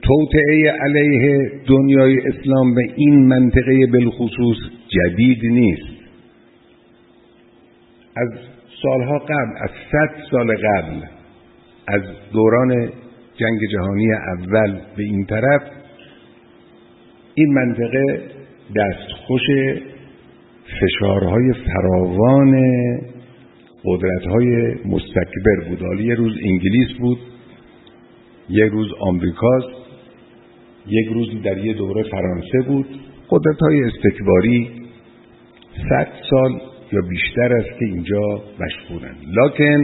توطئه علیه دنیای اسلام و این منطقه بالخصوص جدید نیست. از سالها قبل، از 100 سال قبل، از دوران جنگ جهانی اول به این طرف، این منطقه دستخوش فشارهای فراوان قدرت‌های مستکبر بود. حالا یه روز انگلیس بود، یک روز آمریکاست، یک روز در یه دوره فرانسه بود. قدرت‌های استکباری 100 سال یا بیشتر است که اینجا مشغولند. لکن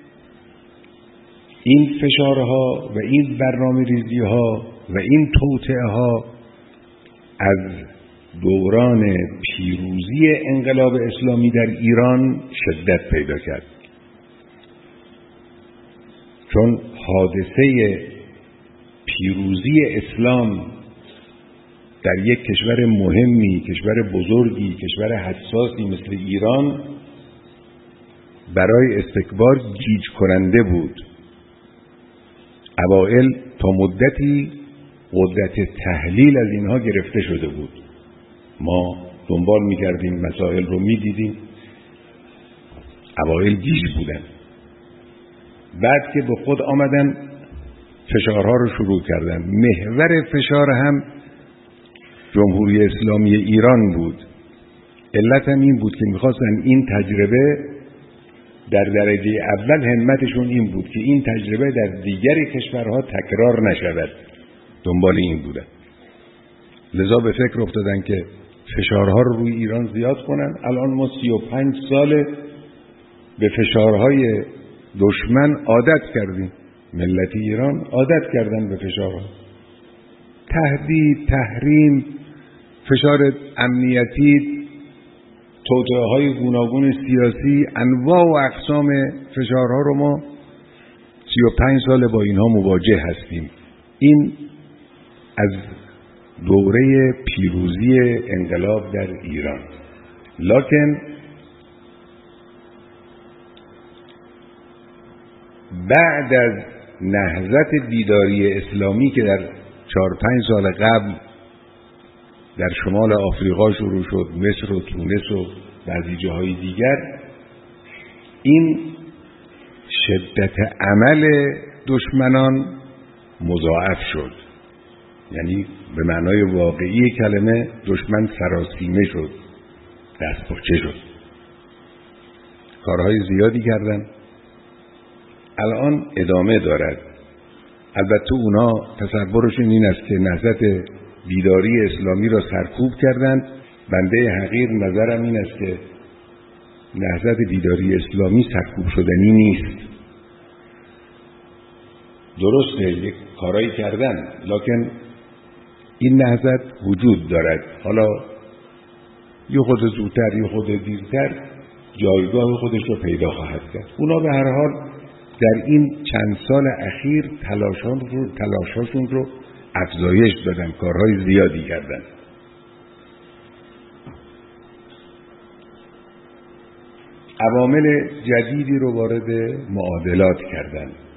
این فشارها و این برنامه‌ریزی‌ها و این توطئه‌ها از دوران پیروزی انقلاب اسلامی در ایران شدت پیدا کرد، چون حادثه پیروزی اسلام در یک کشور مهمی، کشور بزرگی، کشور حساسی مثل ایران برای استکبار گیج کننده بود. اوائل تا مدتی قدرت تحلیل از اینها گرفته شده بود. ما دنبال می‌کردیم، مسائل رو می‌دیدیم، اوائل گیج بودن. بعد که به خود آمدن فشارها رو شروع کردن. محور فشار هم جمهوری اسلامی ایران بود. علت هم این بود که می‌خواستن این تجربه در درجه اول، همتشون این بود که این تجربه در دیگر کشورها تکرار نشود. دنبال این بودن. لذا به فکر افتادن که فشارها رو روی ایران زیاد کنن. الان ما 35 ساله به فشارهای دشمن عادت کردیم. ملت ایران عادت کردن به فشارها. تهدید، تحریم، فشار امنیتی، توطئه‌های گوناگون سیاسی، انواع و اقسام فشارها رو ما 35 ساله با اینها مواجه هستیم. این از دوره پیروزی انقلاب در ایران. لکن بعد از نهضت بیداری اسلامی که در 4-5 سال قبل در شمال آفریقا شروع شد، مصر و تونس و بعضی جاهای دیگر، این شدت عمل دشمنان مضاعف شد. یعنی به معنای واقعی کلمه دشمن سراسیمه شد، دستپاچه شد. کارهای زیادی کردن، الان ادامه دارد. البته اونا تصورشون این است که نهضت بیداری اسلامی را سرکوب کردند. بنده حقیر نظرم این است که نهضت بیداری اسلامی سرکوب شدنی نیست. درسته یک کارایی کردن، لکن این نهضت وجود دارد. حالا یه خود زودتر یه خود دیرتر جایگاه خودش رو پیدا خواهد کرد. اونا به هر حال در این چند سال اخیر تلاشاشون رو افزایش دادن، کارهای زیادی کردن. عوامل جدیدی رو وارد معادلات کردن.